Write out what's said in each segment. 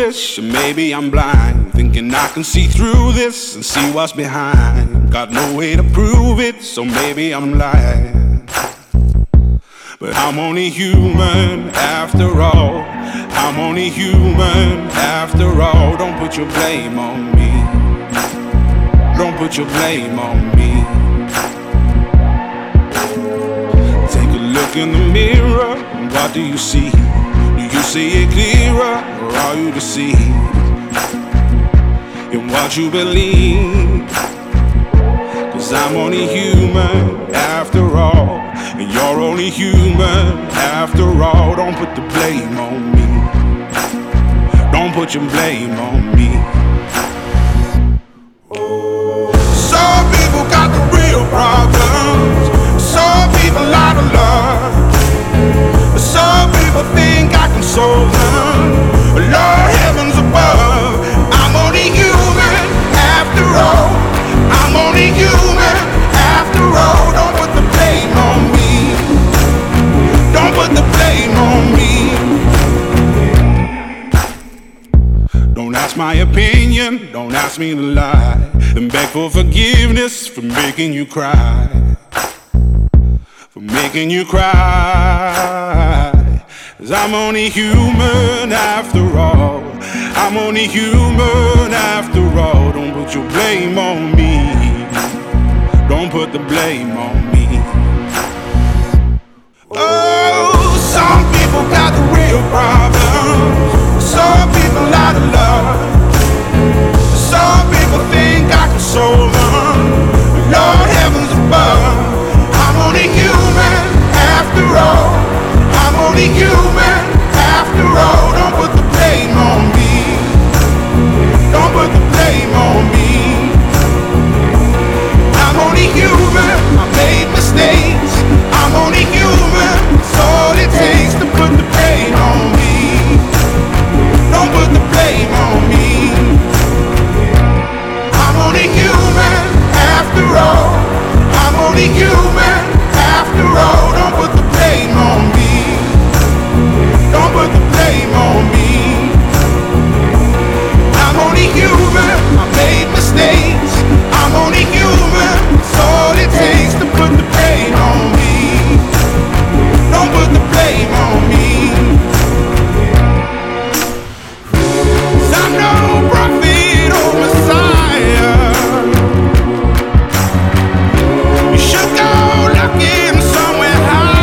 foolish, or maybe I'm blind, thinking I can see through this and see what's behind. Got no way to prove it, so maybe I'm lying. But I'm only human after all. I'm only human after all. Don't put your blame on me. Don't put your blame on me. Take a look in the mirror, and what do you see? Do you see it clearer, or are you deceived in what you believe? 'Cause I'm only human after all, and you're only human after all. Don't put the blame on me. Don't put your blame on me. Some people got the real problems. Some people out of love. Some people think I can solve them. Lord heavens above, I'm only human after all. I'm only human after all. Don't put the blame on me. Don't put the blame on me. Don't ask my opinion, don't ask me to lie, then beg for forgiveness for making you cry. For making you cry. 'Cause I'm only human after all. I'm only human after all. Don't put your blame on me. Don't put the blame on me. Oh, some people got the real problems. Some people out of love. Some people think I can solve them. Lord heavens above, I'm only human after all. I'm only human after all. Don't put the blame on me. Don't put the blame on me. I'm only human, I made mistakes. I'm only human, it's all it takes to put the blame on me. Don't put the blame on me. I'm only human after all. I'm only human after all. Don't put the blame on me. Don't put the blame on me. I'm only human, I made mistakes. I'm only human, it's all it takes to put the blame on me. Don't put the blame on me. 'Cause I'm no prophet or Messiah. You should go looking somewhere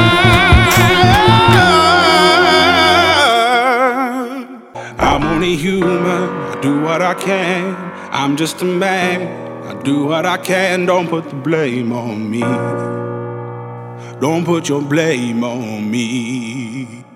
higher. I'm only human, I do what I can. I'm just a man, I do what I can. Don't put the blame on me. Don't put your blame on me.